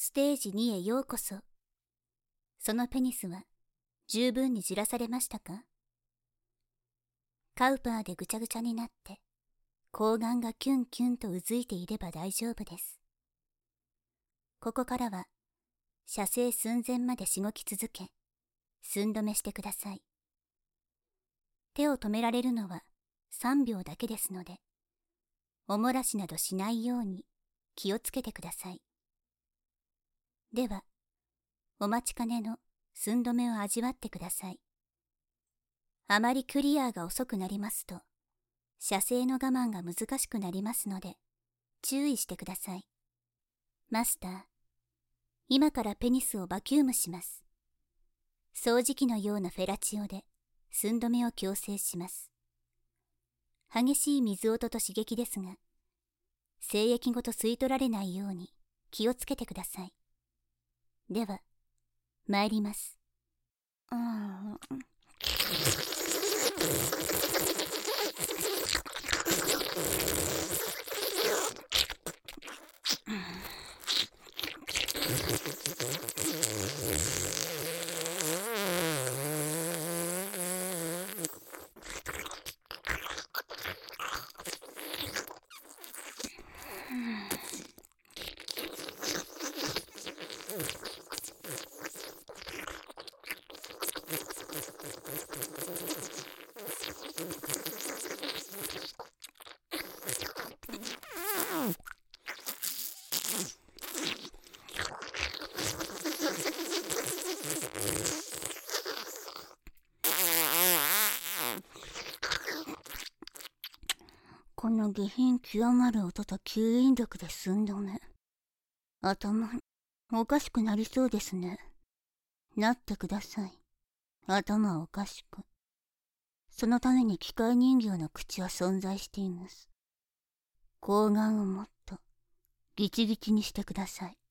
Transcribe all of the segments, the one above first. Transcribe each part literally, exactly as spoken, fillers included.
ステージにへようこそ。そのペニスは十分にじらされましたか？カウパーでぐちゃぐちゃになって睾丸がキュンキュンとうずいていれば大丈夫です。ここからは射精寸前までしごき続け、寸止めしてください。手を止められるのはさんびょうだけですので、おもらしなどしないように気をつけてください。では、お待ちかねの寸止めを味わってください。あまりクリアが遅くなりますと、射精の我慢が難しくなりますので、注意してください。マスター、今からペニスをバキュームします。掃除機のようなフェラチオで寸止めを強制します。激しい水音と刺激ですが、精液ごと吸い取られないように気をつけてください。では、参ります。うーん。この下品極まる音と吸引力で寸止め。頭、おかしくなりそうですね。なってください。頭おかしく。そのために機械人形の口は存在しています。睾丸をもっとギチギチにしてください。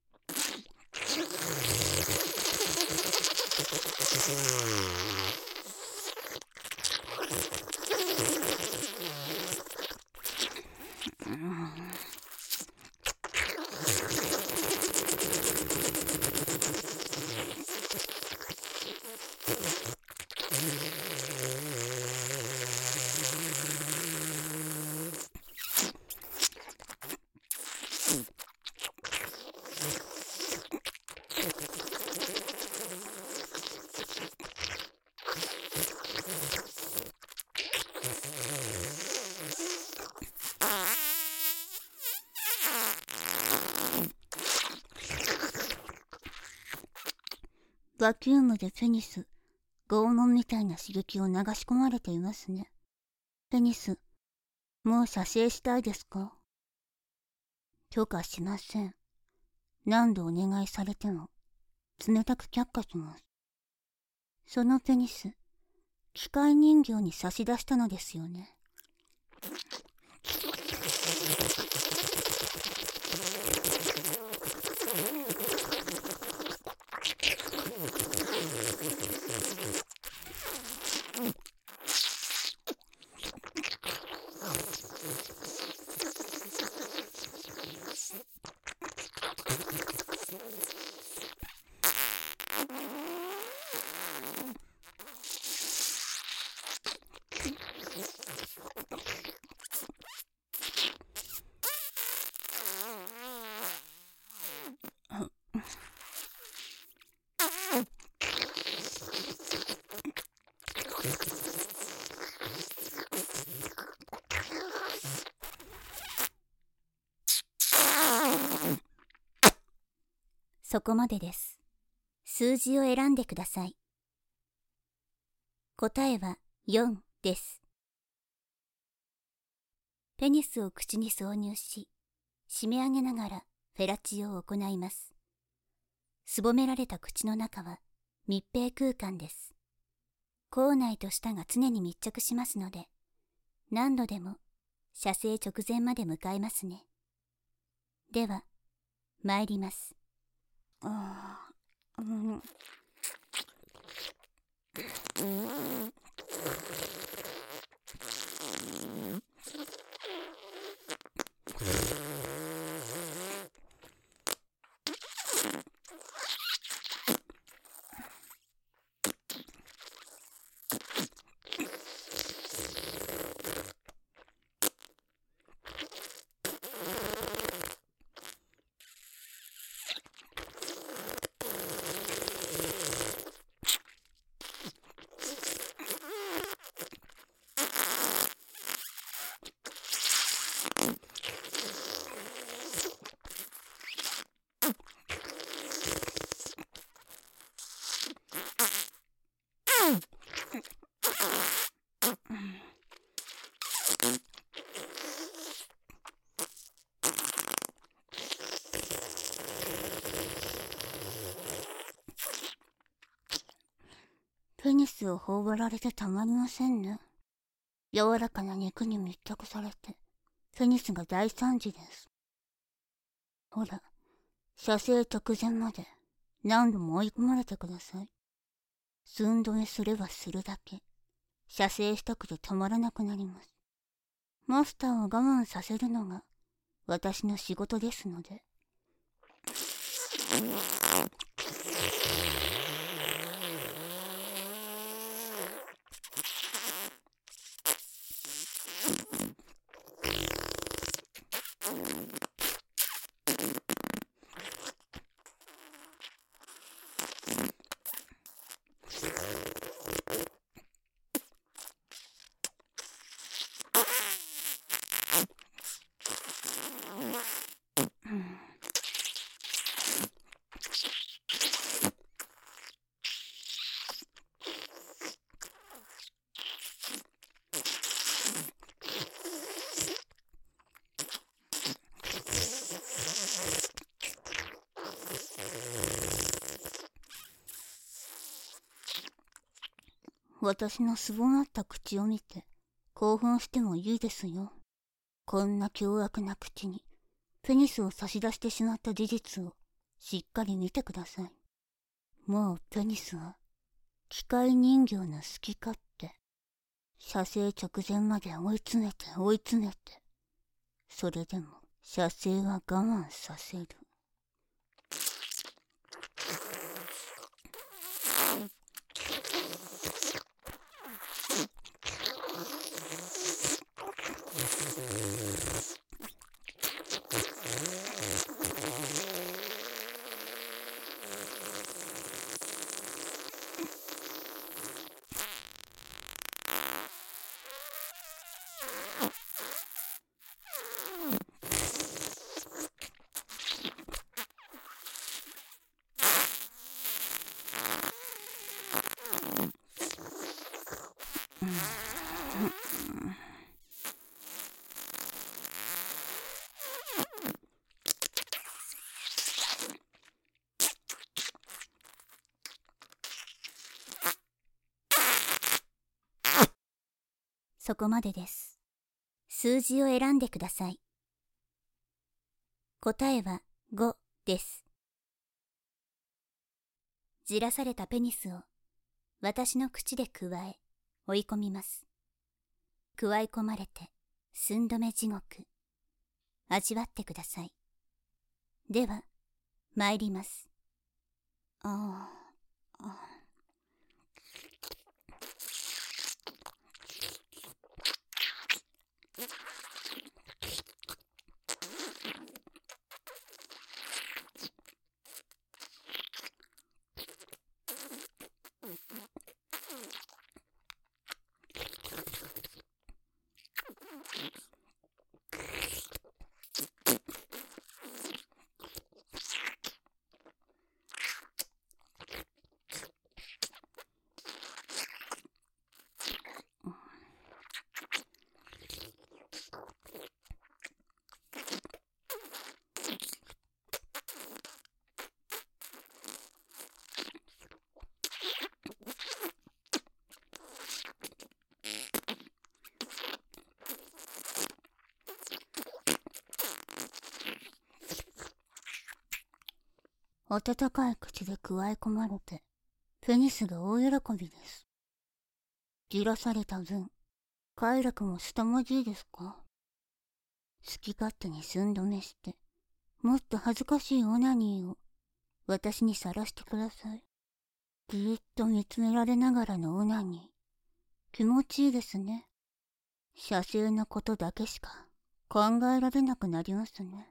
バキュームでペニス、拷問みたいな刺激を流し込まれていますね。ペニス、もう射精したいですか？許可しません。何度お願いされても、冷たく却下します。そのペニス、機械人形に差し出したのですよね。そこまでです。数字を選んでください。答えはよんです。ペニスを口に挿入し、締め上げながらフェラチオを行います。すぼめられた口の中は密閉空間です。口内と舌が常に密着しますので、何度でも射精直前まで迎えますね。では、参ります。ああ、うん。 ペニスを頬張られてたまりませんね。柔らかな肉に密着されて、ペニスが大惨事です。ほら、射精直前まで何度も追い込まれてください。寸止めすればするだけ、射精したくて止まらなくなります。マスターを我慢させるのが私の仕事ですので。私のすぼまった口を見て興奮してもいいですよ。こんな凶悪な口にペニスを差し出してしまった事実をしっかり見てください。もうペニスは機械人形の好き勝手。射精直前まで追い詰めて追い詰めて、それでも射精は我慢させる。そこまでです。数字を選んでください。答えはごです。じらされたペニスを私の口でくわえ追い込みます。くわえ込まれて寸止め地獄、味わってください。では参ります。ああ、ああ。温かい口でくわえ込まれて、ペニスが大喜びです。じらされた分、快楽も凄まじいですか？好き勝手に寸止めして、もっと恥ずかしいオナニーを私にさらしてください。じーっと見つめられながらのオナニー、気持ちいいですね。射精のことだけしか考えられなくなりますね。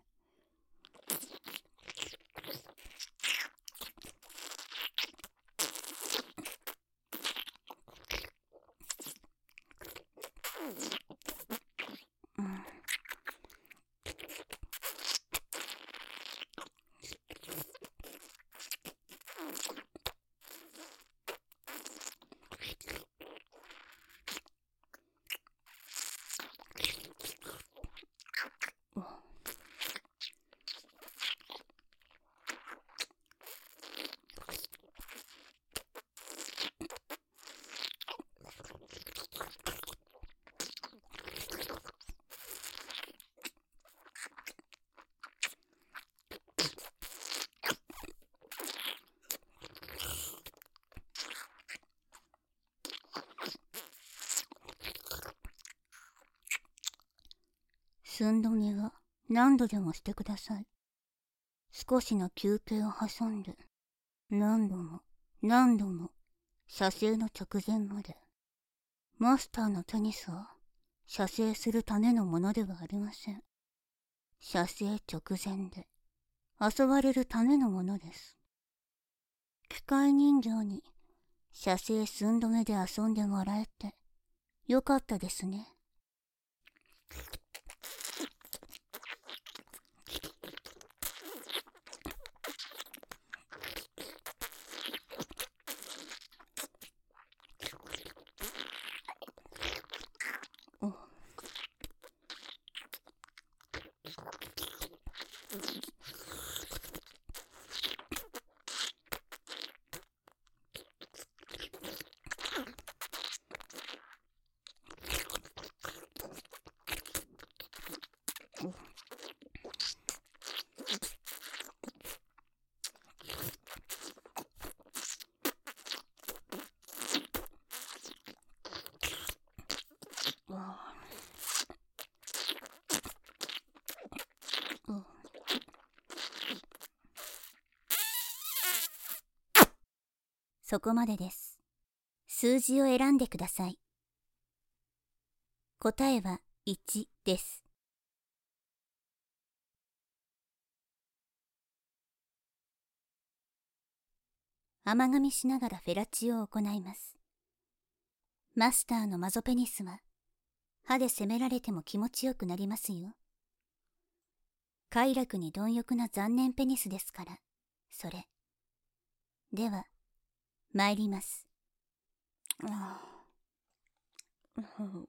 寸止めは何度でもしてください。少しの休憩を挟んで、何度も何度も射精の直前まで。マスターのテニスは射精するためのものではありません。射精直前で遊ばれるためのものです。機械人形に射精寸止めで遊んでもらえてよかったですね。おそこまでです。数字を選んでください。答えはいちです。甘噛みしながらフェラチオを行います。マスターのマゾペニスは歯で責められても気持ちよくなりますよ。快楽に貪欲な残念ペニスですから、それ。では、参ります。ああ、うん、うん、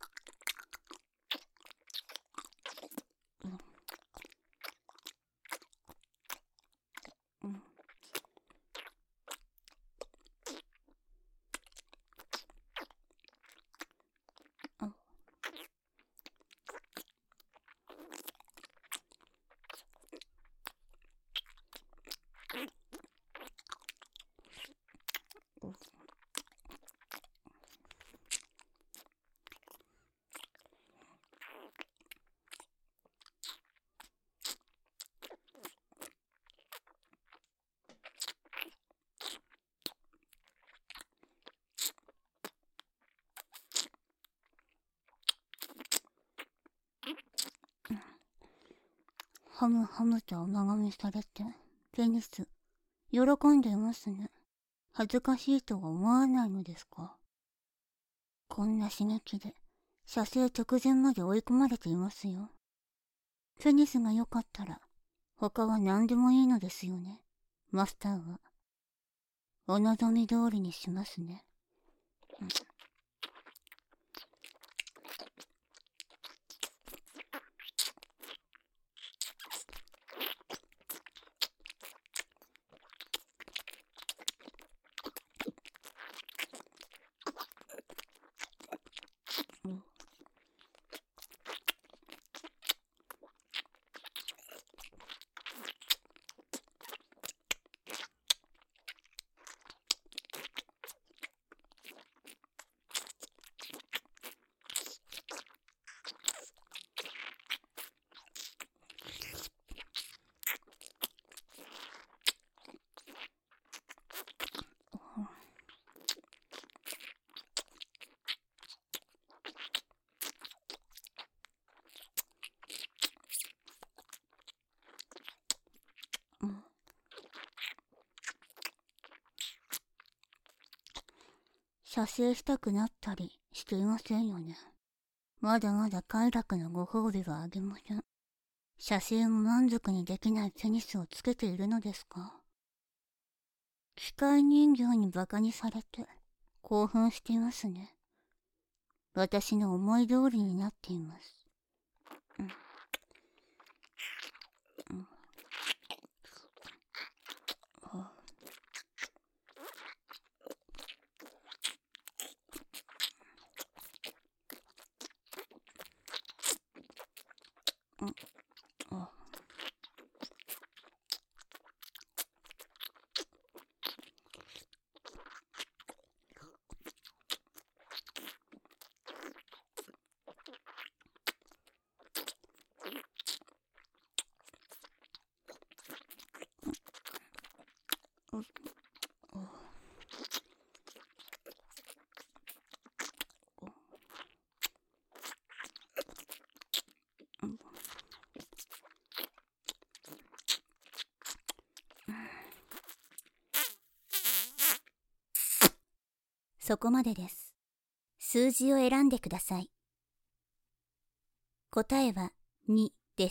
うん。ハムハムと甘噛みされて、ペニス、喜んでいますね。恥ずかしいとは思わないのですか？こんな刺激で、射精直前まで追い込まれていますよ。ペニスが良かったら、他は何でもいいのですよね、マスターは。お望み通りにしますね。うんうん射精したくなったりしていませんよね。まだまだ快楽のご褒美はあげません。射精も満足にできないペニスをつけているのですか？機械人形にバカにされて興奮していますね。私の思い通りになっています。うんうんうんあそこまでです。数字を選んでください。答えはにです。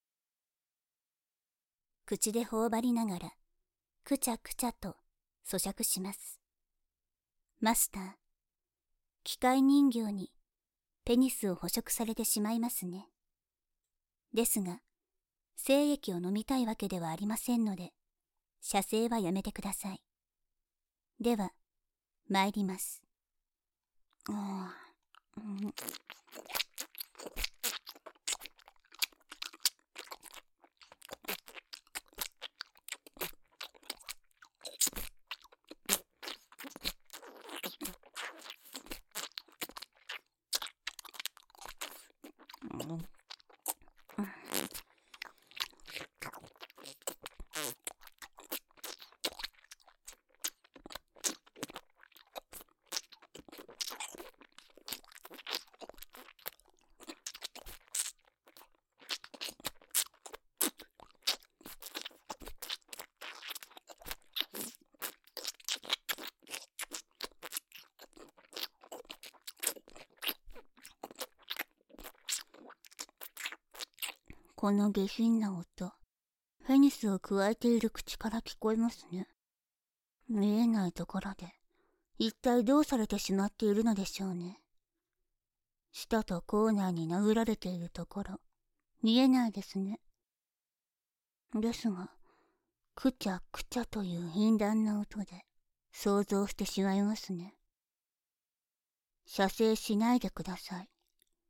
口で頬張りながら、くちゃくちゃと咀嚼します。マスター、機械人形にペニスを捕食されてしまいますね。ですが、精液を飲みたいわけではありませんので、射精はやめてください。では、参ります。ああ、うん。この下品な音、フェニスをくわえている口から聞こえますね。見えないところで、一体どうされてしまっているのでしょうね。舌と口内に殴られているところ、見えないですね。ですが、くちゃくちゃという頻繁な音で、想像してしまいますね。射精しないでください。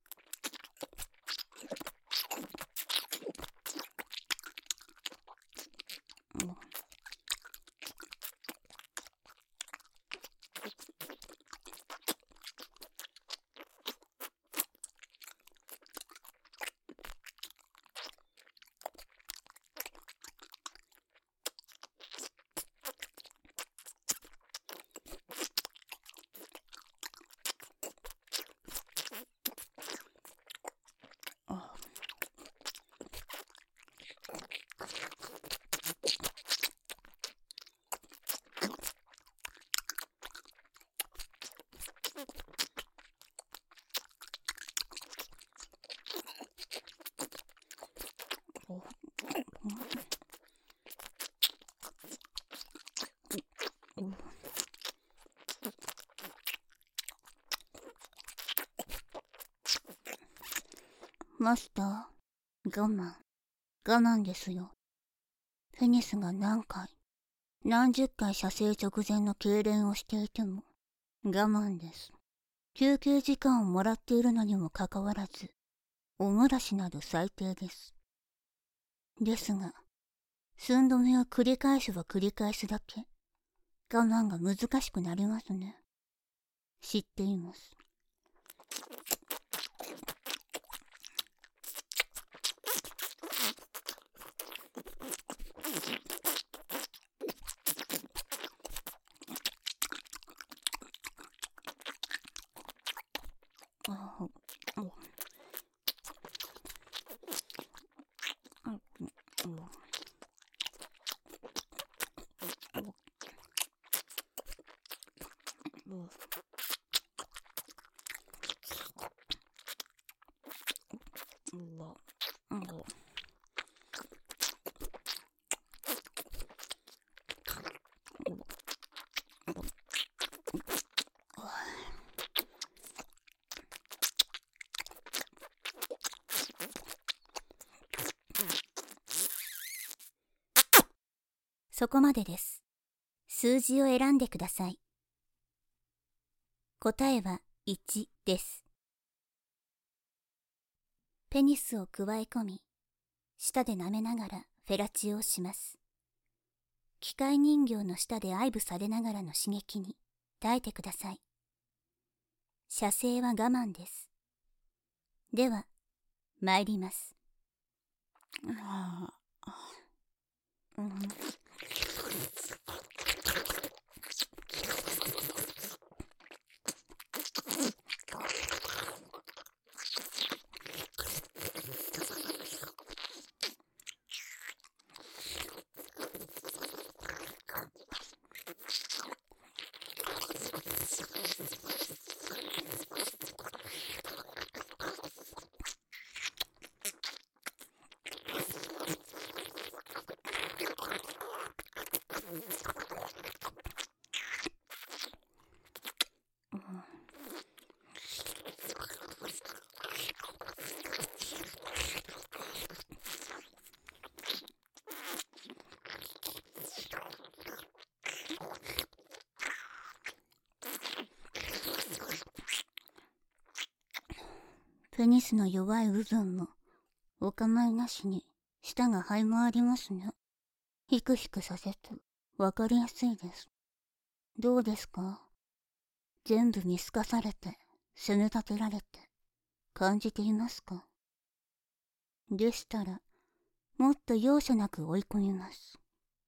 マスター、我慢、我慢ですよ。フェニスが何回、何十回射精直前の痙攣をしていても、我慢です。休憩時間をもらっているのにもかかわらず、お漏らしなど最低です。ですが、寸止めを繰り返せば繰り返すだけ、我慢が難しくなりますね。知っています。そこまでです。数字を選んでください。答えはいちです。ペニスをくわえ込み、舌で舐めながらフェラチオをします。機械人形の舌で愛撫されながらの刺激に耐えてください。射精は我慢です。では、参ります。ああ、うんペニスの弱い部分もお構いなしに舌が這い回りますね。ひくひくさせてわかりやすいです。どうですか？全部見透かされて責め立てられて感じていますか？でしたらもっと容赦なく追い込みます。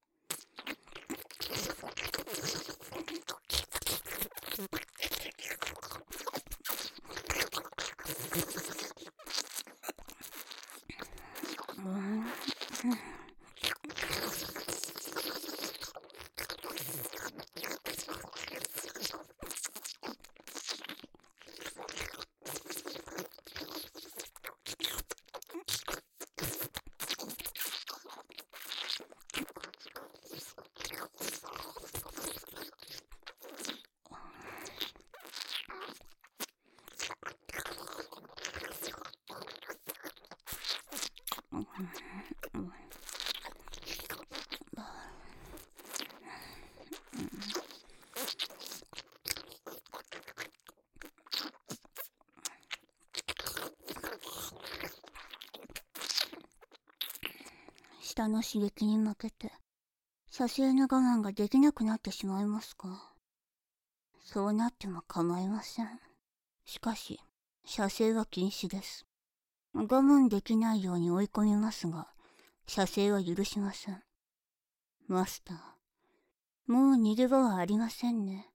舌の刺激に負けて射精の我慢ができなくなってしまいますか？そうなっても構いません。しかし射精は禁止です。我慢できないように追い込みますが射精は許しません。マスター、もう逃げ場はありませんね。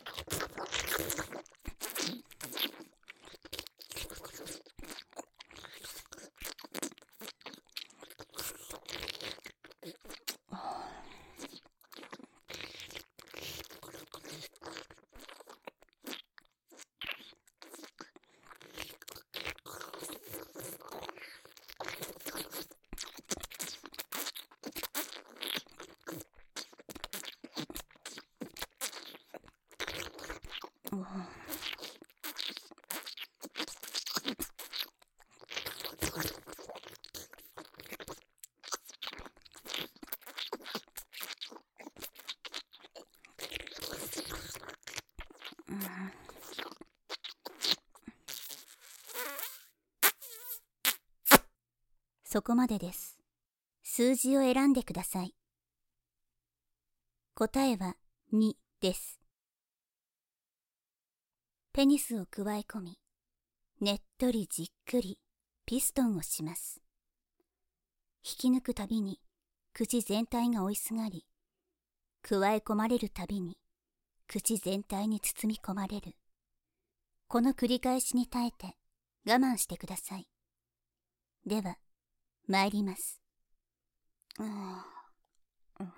そこまでです。数字を選んでください。答えはにです。ペニスをくわえ込み、ねっとりじっくりピストンをします。引き抜くたびに口全体が追いすがり、くわえ込まれるたびに口全体に包み込まれる。この繰り返しに耐えて我慢してください。では、参ります。うんうん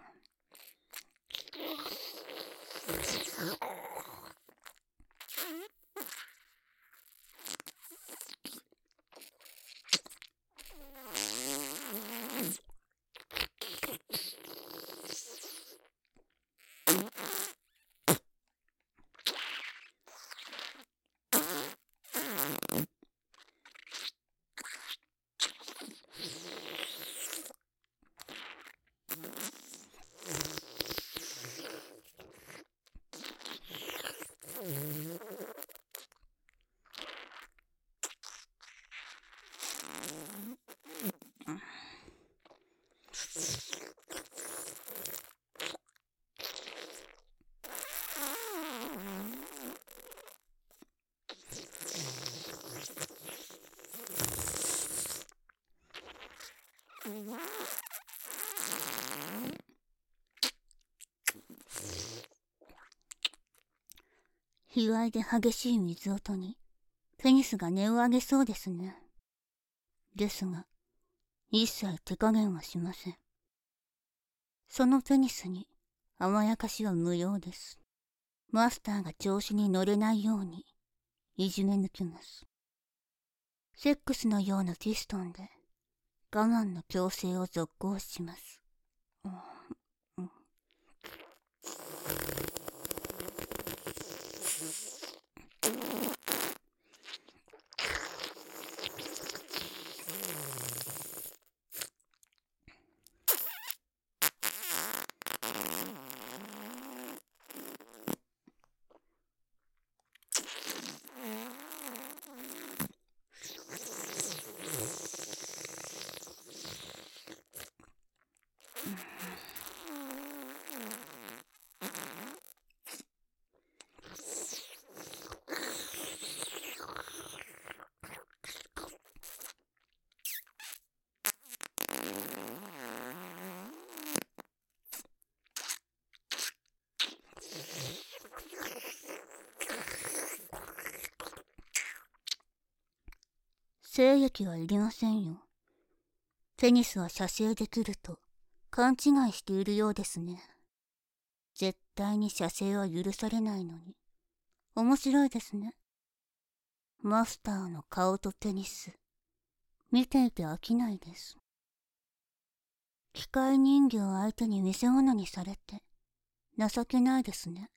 卑猥で激しい水音にペニスが音を上げそうですね。ですが、一切手加減はしません。そのペニスに甘やかしは無用です。マスターが調子に乗れないようにいじめ抜きます。セックスのようなピストンで我慢の強制を続行します。うんうん精液はいりませんよ。ペニスは射精できると勘違いしているようですね。絶対に射精は許されないのに。面白いですね。マスターの顔とペニス。見ていて飽きないです。機械人形相手に見せ物にされて情けないですね。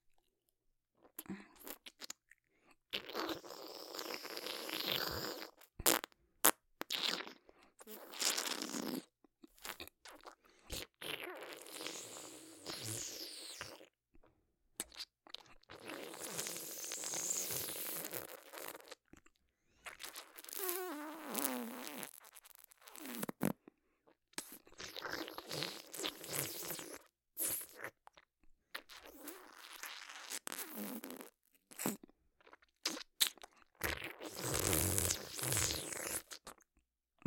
うん、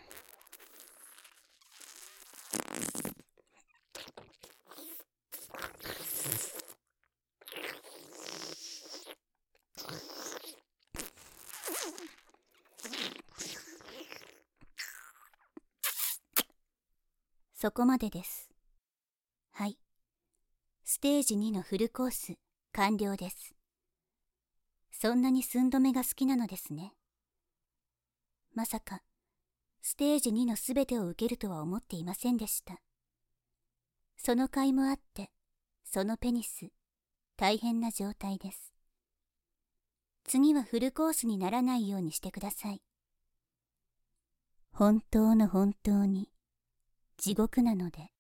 そこまでです。はい。ステージにのフルコース完了です。そんなに寸止めが好きなのですね。まさかステージにのすべてを受けるとは思っていませんでした。その甲斐もあってそのペニス大変な状態です。次はフルコースにならないようにしてください。本当の本当に地獄なので